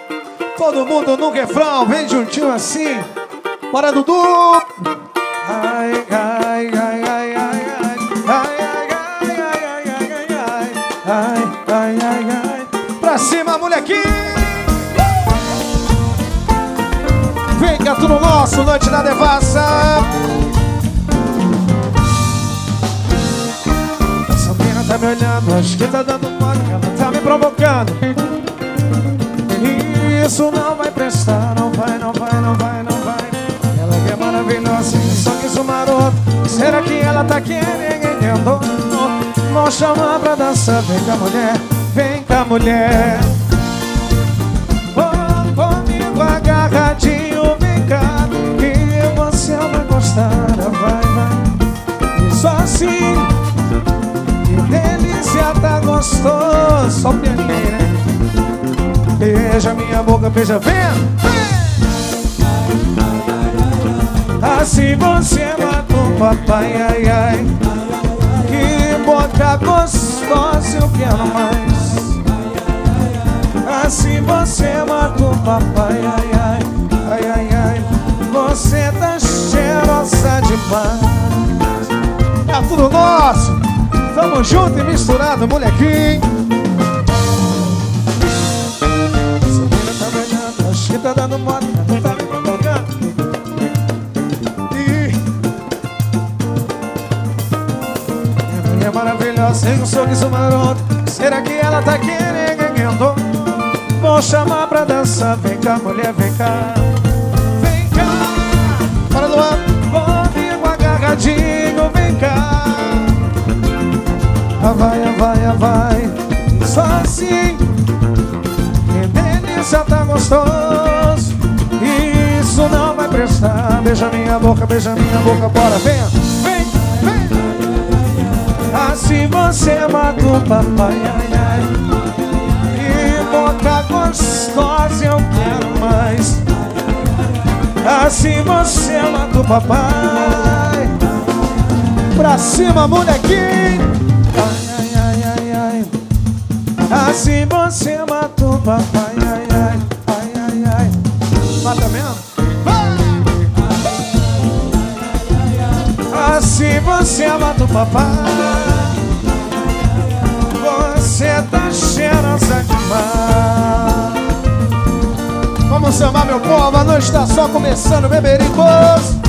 Todo mundo no refrão, vem juntinho assim. Bora, Dudu! Ai, ai, ai, ai, ai, ai, ai, ai, ai, ai, ai, ai, ai, ai, ai, ai. Pra cima, molequinho! Vem cá, tudo nosso, noite da devassa. Essa menina tá me olhando, acho que tá dando mole, ela tá me provocando. Isso não vai prestar, não vai, não vai, não vai, não vai. Ela que é maravilhosa, só que isso maroto. Será que ela tá querendo? Vou chamar pra dançar, vem cá mulher, vem cá mulher. Oh, comigo agarradinho, vem cá, que você vai gostar, vai, vai. Isso assim, que delícia, tá gostoso, só pianinha. Beija minha boca, beija, vem, vem. Assim você mata o papai, ai, ai. Que boca gostosa, eu quero mais. Assim você mata o papai, ai, ai, ai, ai, ai. Você tá cheirosa demais. É tudo nosso. Tamo junto e misturado, molequinho. Acho que tá dando moda, não tá me provocando. Minha mulher maravilhosa, sem um sorriso maroto. Será que ela tá querendo? Vou chamar pra dançar, vem cá mulher, vem cá. Vem cá, para do ar. Comigo agarradinho, vem cá. Vai, vai, vai. Só assim. Delícia, tá gostoso. Isso não vai prestar. Beija minha boca, bora, vem, vem, vem. Assim você mata o papai, ai, ai. Que boca gostosa, eu quero mais. Assim você mata o papai. Pra cima, molequinho. Ai, ai, ai, ai, ai. Assim você mata o papai, ai, ai, ai, ai, ai. Mata mesmo? Assim você mata o papai. Você tá cheirosa demais. Vamos sambar, meu povo, a noite tá só começando, bebericos.